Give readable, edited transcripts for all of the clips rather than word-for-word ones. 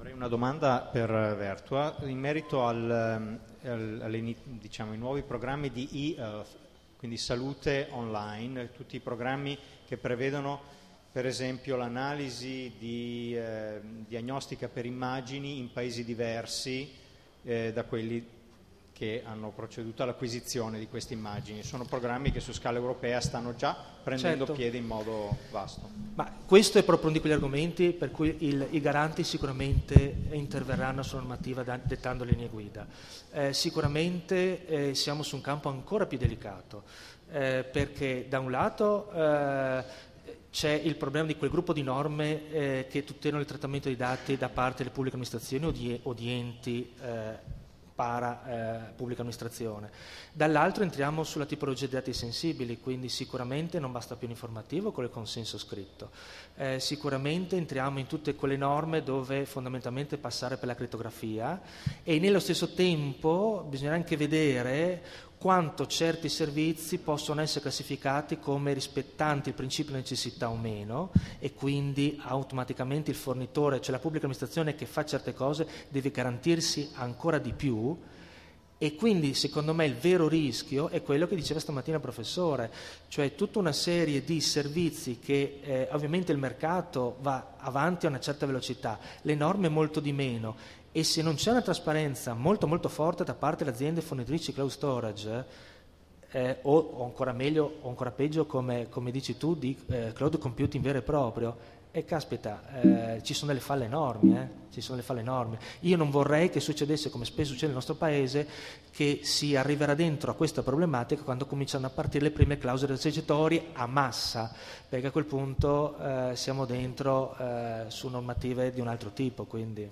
Avrei una domanda per Vertua in merito diciamo, ai nuovi programmi di e-health, quindi salute online, tutti i programmi che prevedono per esempio l'analisi di diagnostica per immagini in paesi diversi da quelli che hanno proceduto all'acquisizione di queste immagini. Sono programmi che su scala europea stanno già prendendo piede in modo vasto. Ma questo è proprio uno di quegli argomenti per cui i garanti sicuramente interverranno sulla normativa dettando linee guida. Sicuramente siamo su un campo ancora più delicato, perché da un lato c'è il problema di quel gruppo di norme che tutelano il trattamento dei dati da parte delle pubbliche amministrazioni o di enti para pubblica amministrazione. Dall'altro entriamo sulla tipologia di dati sensibili, quindi sicuramente non basta più un informativo con il consenso scritto. Sicuramente entriamo in tutte quelle norme dove fondamentalmente passare per la crittografia, e nello stesso tempo bisogna anche vedere quanto certi servizi possono essere classificati come rispettanti il principio di necessità o meno, e quindi automaticamente il fornitore, cioè la pubblica amministrazione che fa certe cose, deve garantirsi ancora di più. E quindi secondo me il vero rischio è quello che diceva stamattina il professore, cioè tutta una serie di servizi che ovviamente il mercato va avanti a una certa velocità, le norme molto di meno, e se non c'è una trasparenza molto molto forte da parte delle aziende fornitrici cloud storage, o ancora meglio o ancora peggio come dici tu di cloud computing vero e proprio, e caspita, ci sono delle falle enormi, ci sono delle falle enormi. Io non vorrei che succedesse, come spesso succede nel nostro paese, che si arriverà dentro a questa problematica quando cominciano a partire le prime clausole accessitorie a massa, perché a quel punto siamo dentro su normative di un altro tipo. Quindi.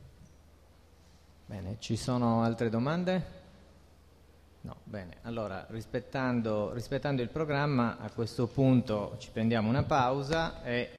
Bene, ci sono altre domande? No, bene. Allora, rispettando il programma, a questo punto ci prendiamo una pausa e